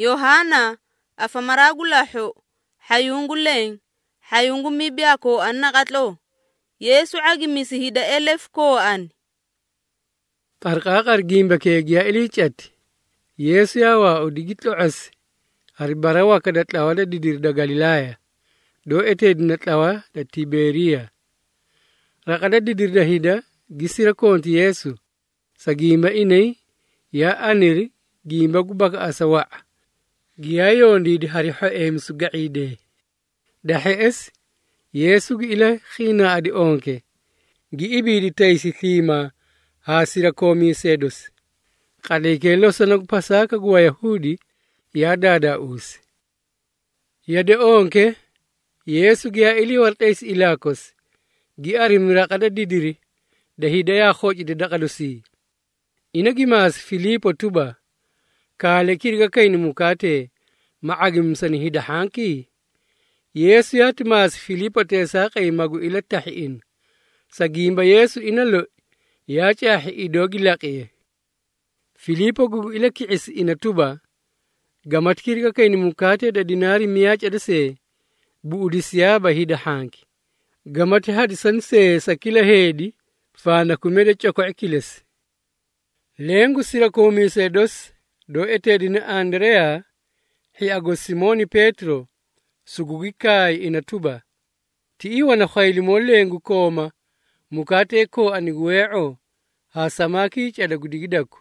Yohana afamaragulaho hayungu leng hayungu mibyako annaqatlo Yesu agimisi hida elef ko an qarqaqar gimba keegya ilichat Yesu yawa odigitlo as haribarawa kadatlawa da didirda Galilaya do etedinatlawa da Tiberia raqada didirda hida gisira konti Yesu sagimba inay ya aniri gimba gubaka asawa giyayondi di hariho emsu gaide dahes Yesu gi ila khina adi onke gi ibidi taisi thima hasira komi sedos kadekelo sanag pasaka guwa Yahudi ya dada us yade onke Yesu gi ili wartais ilakos gi arimira kada didiri da hidaya khoji de dakadosi inagi mas Filipo tuba kale kirga kaini mukate maagim sani hida hanki Yesu yati mas Filipo te saqay magu ila tahin sagimba Yesu inalo yachi ahi idogi laqiye Filipo gugu ila kiis inatuba gamat kirga kaini mukate da dinari miyachi adase buudisiyaba hida hanki gamat hadisan se sakila hedi fana kumede choko ikiles lengu sira komi sedos do etedina Andrea hi ago Simoni Petro sugugikai inatuba ti iwana khayli molengu koma mukate ko anigueo ha samaki chada gudigidaku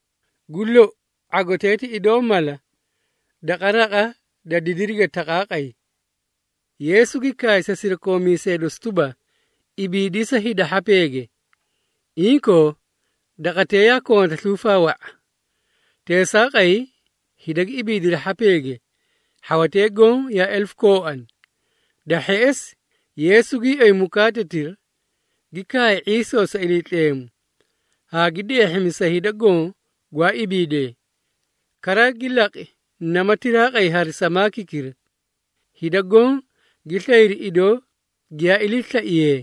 gullo agoteti idomala daqaraqa da didiriga taqaqai Yesu gikai sasira komi sedos tuba ibidisa hida hapege inko daqateya konta thufawa te saqai hidag ibidira hapege hawatego ya elf koan dahes Yesu gi ay mukatetir gikai Iso sa ilitlem ha gide himisa hidago gwa ibide kara gilaqi namatira qay har samaki kir hidago gitayri ido gya ilitla iye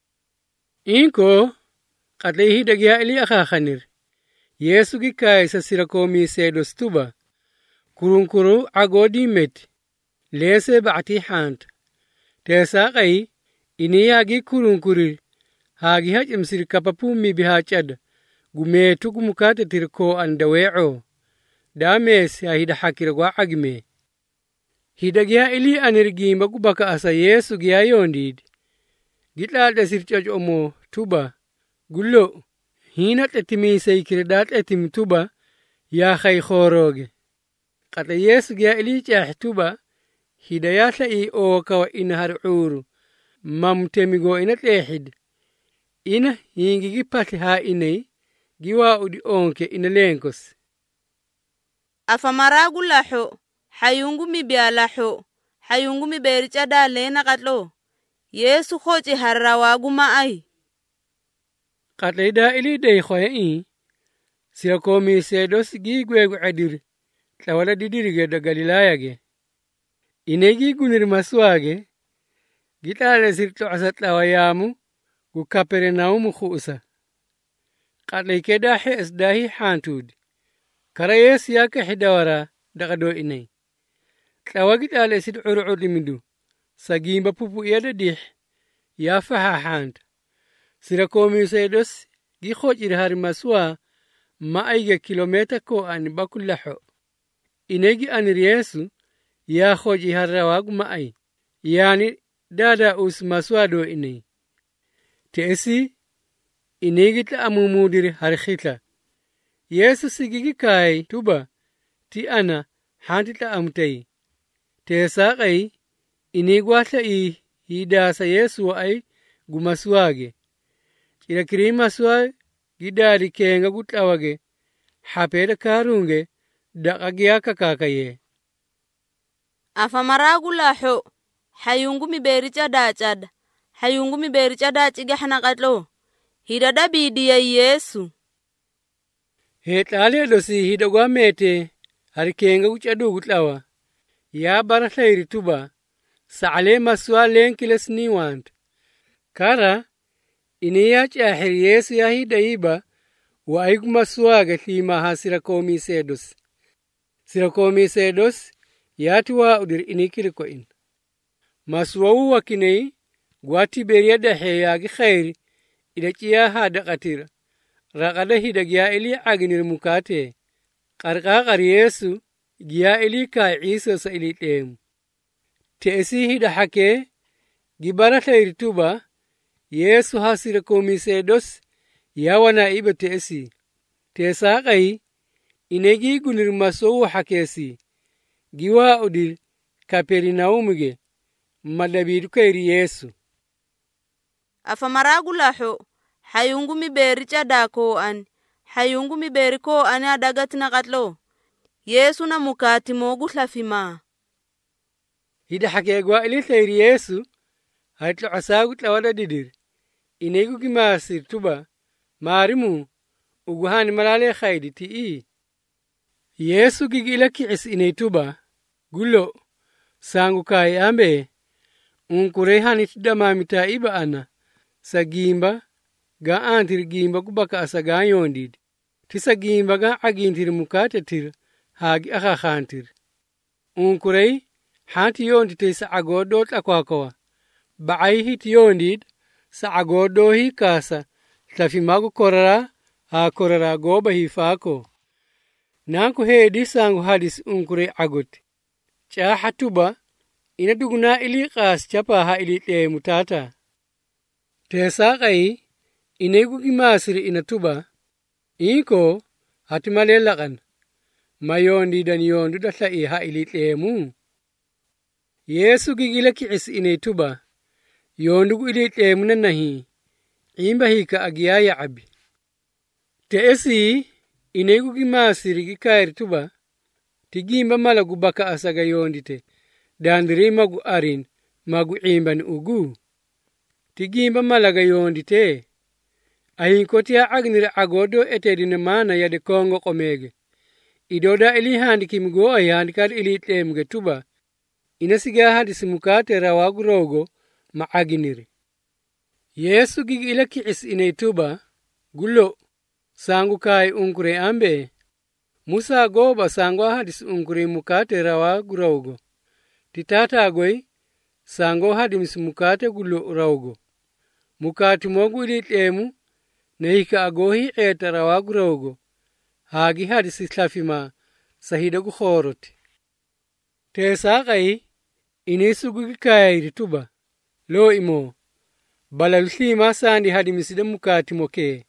inko qadai hidag ya ili akhakhanir Yesu gikai sa sirakomi sedos tuba kurunkuru agodi met lese ba'ti hant tesaqai iniyagi kurunkuri hagi hajim sirkapapumi bihachad gumetu gumukate tirko andaweo dames ya hida hakira gwa agme hidagya ili anirgimba gubaka asa Yesu gya yondid gitlalda sirchaj omo tuba gullo hina tetimi seykirdat etim tuba ya khay khoroge qata Yesu gya ili chah tuba hidayatla i o kawa inhar uru mamtemigo ina tehid ina hingi gipati ha inay giwa udi onke ina lenkos afamaragu laho hayungu mibyalaho hayungu mibericha dalena katlo Yesu khoji harrawagu ma'ai qatayda ili day khoyi sirakomi sedos gi gwegu adir tawala didirige da Galilaya ge inegi gunir maswage gitale sirto asatlawayamu gu Kapernaum khusa qadlay keda hes dahi hantud karayes yaka hidawara daqado inay tawagi tale sid urudi midu sagimba pupu yada dih ya faha hant sirakomi sedos gi khojir har maswa ma ayga kilometa ko an bakullaho inegi anir Yesu ya khoji harrawagu ma ay yani dada us maswa do inay teesi inegi ta amumudir har khita Yesu sigigi kai tuba ti ana hantita amtay te saqai inigwata i hidasa Yesu ay gumaswage ila kirima swa gidari kenga gutawage hapeda karunge daqagiaka kakaye afamaragu laho hayungu mibericha dachad hayungu mibericha dachiga hanaqatlo hidada bidiya Yesu hetale dosi hidagwa mete har kenga guchadu gutlawa ya baratayri tuba sa'ale maswa lenkiles niwant kara iniya chahir Yesu ya hidaiba wa aigu maswaga thima hasira komi sedos sirakomisedos yatiwa udir inikiriko in maswawu wakinei gwati beriya daheyaagi khairi idaciya hada qatira raqada hidagiya ili aginir mukate qarqaqar Yesu giya ili ka Isa sa ili tem teesi hida hake gibara tairtuba Yesu hasira komisedos yawana ibe teesi teesaqai inegi gunir masowu hakesi giwa udir Kapernaumuge madabidu kairi Yesu afamaragu laho hayungu mi beri cada ko an hayungu mi beri ko an adagatna qatlo Yesu na mukati mogu hlafima hida hakegwa ili kairi Yesu hatlo asagu tawada didir inegu gimasir tuba marimu uguhani malale khaydi ti Yesu gigila ki'is inetuba gulo sangu kai ambe unkure hanit damamita iba ana sagimba ga antir gimba kubaka asaga yondid ti sagimba ga agintir mukate tir hagi aka khantir unkure hanti yondid te sa agodot akwakawa baai hit yondid sa agodo hi kasa tafimagu korara ha korara goba hi fako nanku hedi sangu hadis unkure agot cha hatuba ina duguna ili qas chapa ha ili mutata tesaqai inegu gimasiri ina tuba inko hatimale laqan mayondi dan yondu datla ha ili mu Yesu gigila ki'is ina tuba yondu ili mu nahi imba hika agiya ya abi teesi inegu gimasiri gikair tuba tigimba malagu baka asaga yondite dandiri magu arin magu imban ugu tigimba malaga yondite ahinkotia agnir agodo etedine mana yade kongo komege idoda ili handi kimgo ayandi kad ili temge tuba inasiga hadi simukate rawagu rogo ma aginire Yesu gigila ki'is ine tuba gulo sangu kai unkure ambe Musa goba sango hadis unkure mukate rawagu rogo titata goy sango hadimis mukate gulo rawgo mukati mogu ili temu nehika agohi eta rawagu rogo hagi hadis islafima sahidagu khorote tesaqai inisugu gikairi tuba lo imo balalthima sandi hadimiside mukati moke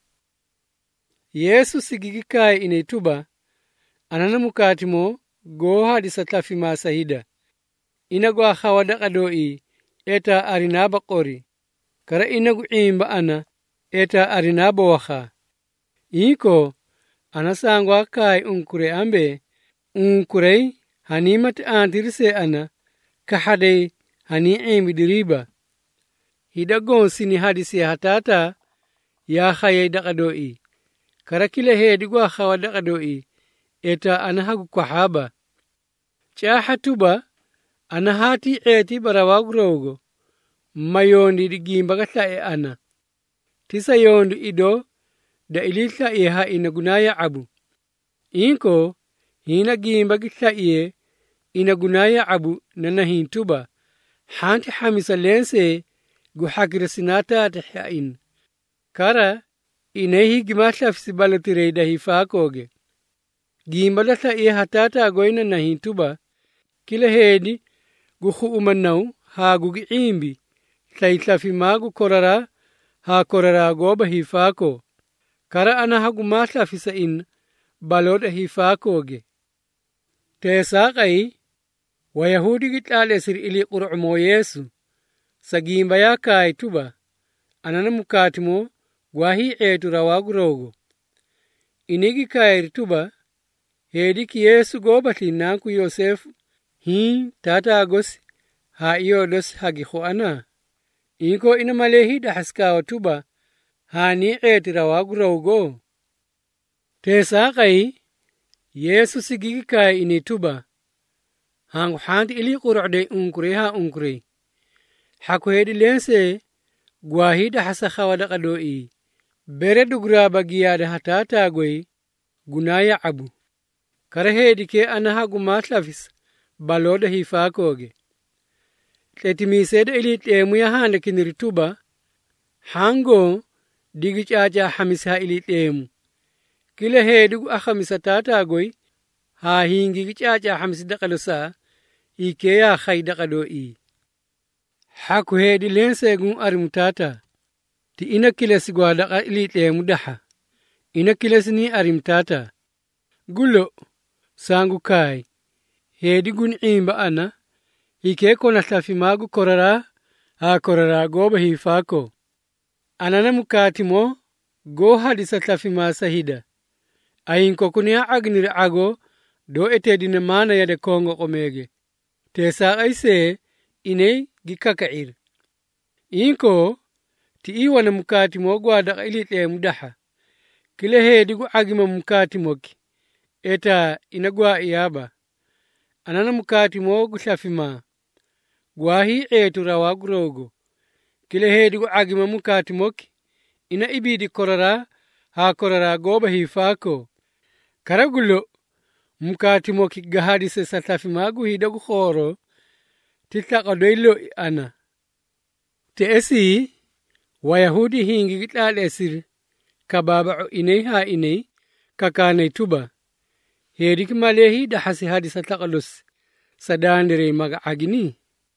Yesu sigigikai ine tuba anana mukati mo go hadisa tlafima sahida inagu akhawada qadoi eta arinaba qori kara inagu imba ana eta arinaba wakha iko anasangwa kai unkure ambe unkurei hanimat antirse ana kahade hani imbi diriba hidagon sini hadisi hatata ya khaye daqadoi kara kila hedi gwa khawada qadoi eta anahagu kahaba cha hatuba anahati eti barawagu rogo mayondi digimba gatla ana tisa yondu ido da ilitla ha inagunaya abu inko hina gimba gitla inagunaya abu nanahintuba hanti hamisa lense guhakira sinata tahain kara inehi gimatla fisibalatireida hifakoge gimba latla hatata goina nahintuba kila hedi guhu umanau hagu giimbi tlaitlafi magu korara ha korara goba hifako kara ana hagu matlafi sain baloda hifakoge tesaqai wayahudi gitlale sir ili qur'mo Yesu sagimba yakai tuba anana mukatimo gwahi etu rawagu rogo inigi kair tuba hedi ki Yesu goba tinaku Yosefu tata agos ha iyodos hagi khoana inko ina malehi da haskawa tuba hani etirawagu rogo tesaqai Yesu sigigi kai ini tuba hangu hanti ili qur'de unkure haku hedi lense gwahida hasakhawada qadoi bere dugra bagiyada hatata goy gunaya abu kara heedi ke ana hagu matlafis baloda hifaakoge tletimiseeda ili teemu ya handa kiniri tuba hango digi caca hamisa ili teemu kila heedigu akhamisa taataagoy haa hiingigi caca hamisi dakalosa ike ya khay dakado haku heedi lenseegun arimu taata ti ina kilesi gwaadaka ili teemu daha ina kilesi ni arim taata gulo sangu kai heedi gun imba ana ike kona tlafi magu korara ha korara goba hifako anana mukati mo go hadisa tlafi ma sahida ayin kokunia agnir ago do etedine mana yade kongo komege tesa aise ine gikakair inko ti iwana mukati mo gwada ili teemu daha kile heedi gu agima mukati moki eta inagwa iyaba anana mukati mo gushafima gwahi etu rawa gurogo kile heedi gu agima mukati moki ina ibidi korara ha korara goba hifako karagulo mukati moki gahadi se satafima gu hidagu khoro titaka doilo ana teesi wayahudi hingi gital esir kababa inay ha inay kakanay tuba hedik malehi dahasi hadisa taqalus sadandere maga agini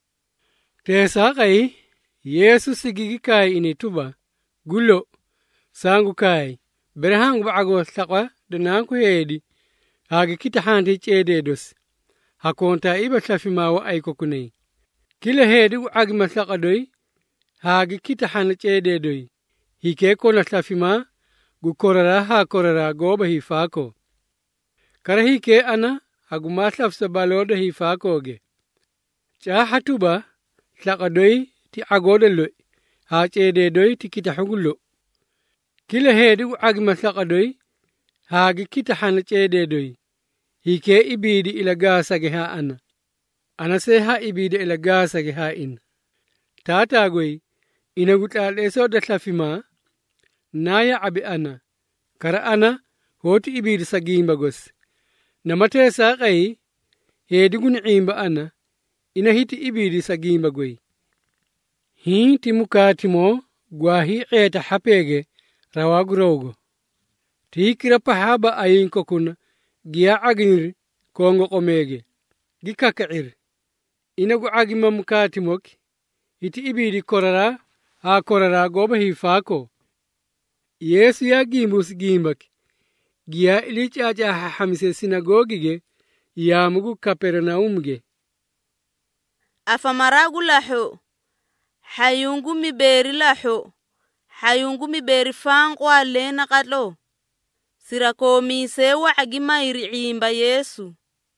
tesa kai yesu sigigi kai inay tuba gulo sangu kai berhang baago taqwa dananku hedi hagi kita handi chededos hakonta iba tafima wa aykokunay kila hedi agma taqadoy hagi kita handi chededoy hike kona tafima gu korara ha korara goba hifako kara hike ana hagu matlafsa baloda hifakoge cha hatuba tlaqadoy ti agoda loy ha chededoy ti kita hugulo kila hedi gu agma tlaqadoy hagi kita handi chededoy hike ibidi ila gasage ha ana se ha ibidi ila gasage ha in tata goy ina gutale so da tlafima naya abi ana kara ana hoti ibidi sagimba gos namate saqai hedigun imba ana ina hiti ibidi sagimba goy hiti mukatimo gwahi eta hapege rawagurogo tikira pahaba ayin kokuna giya agnir kongo komege gikakair inagu agima mukatimok hiti ibidi korara ha korara goba hifako yesu ya gimbus gimbak giya ilichacha hamise sinagogige ya mugu kapernaumge afamaragu laho hayungu miberi laho hayungu miberi fangwa lena katlo sirakomise wa agima iriimba yesu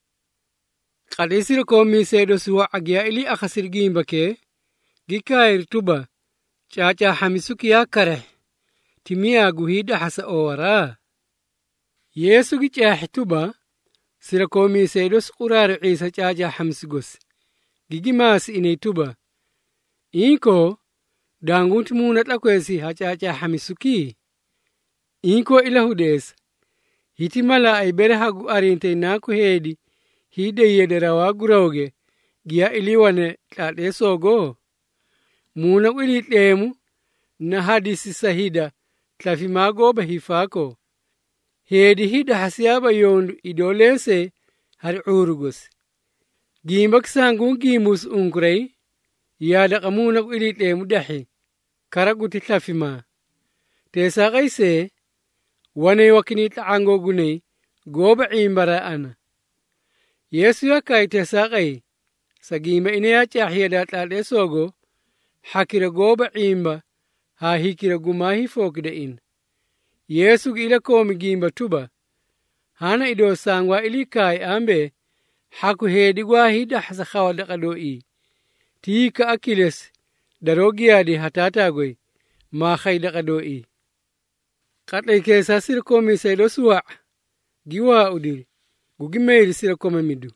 kade sirakomise do suwa agya ili akhasir gimbake gikair tuba chacha hamisuki ya kare timia guhida hasa owara yesu gi chaahtuba sirakomise dos qurar isa chacha hamsgos gigimas inaytuba inko dangunt munat akwesi hachacha hamisuki inko ilahudes hitimala ay berhagu arinte naku hedi hide yederawa guroge giya iliwane tade sogo muna wili temu na hadisi sahida tlafimago bahifako hedi hida hasiyaba yondu idolese har urugos gimbak sangun gimus ungrey yada kamuna wili temu dahi karaguti tlafima tesa qaise wane wakini taango gunay goba imbara ana yesu yakai tesa qay sagima ineya chahiyada tade sogo hakira goba imba ha hikira gumahi fokida in yesu ila komi gimba tuba hana ido sangwa ili kai ambe haku hedi gwa hida hasa khawada qadoi tika akiles darogiadi hatata goy ma khayda qadoi katay kesa sir komi seydo suwa giwa udir gugimeyri sir komi midu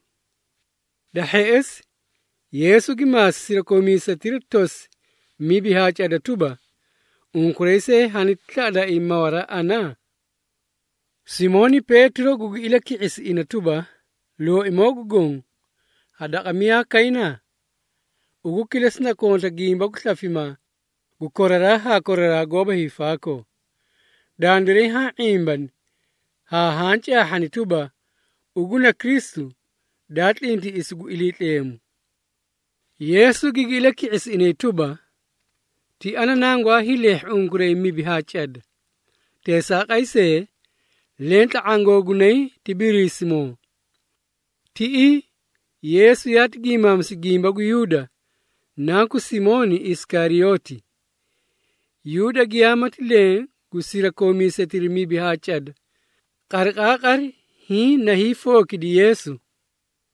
dahes yesu gimas sir komi satirtos mibi hacha da tuba unkurese hanitla da imawara ana Simoni Petro gugu ila ki'is ina tuba lo imogu gong hada kamia kaina ugu kilesna konta gimba kutlafima gukorara goba hifako dandere ha imban ha hancha hanituba ugu na Kristu datli inti isugu ilitemu Yesu gigila ki'is ina tuba ti ananangwa hileh ungure mibi hachad tesa kaise lenta ango gunay tibirisimo ti Yesu yat gimam sigimba gu Yuda naku Simoni Iskarioti Yuda giyamat le gusira komise tirimi bihachad qarqaqar hi nahi foki di Yesu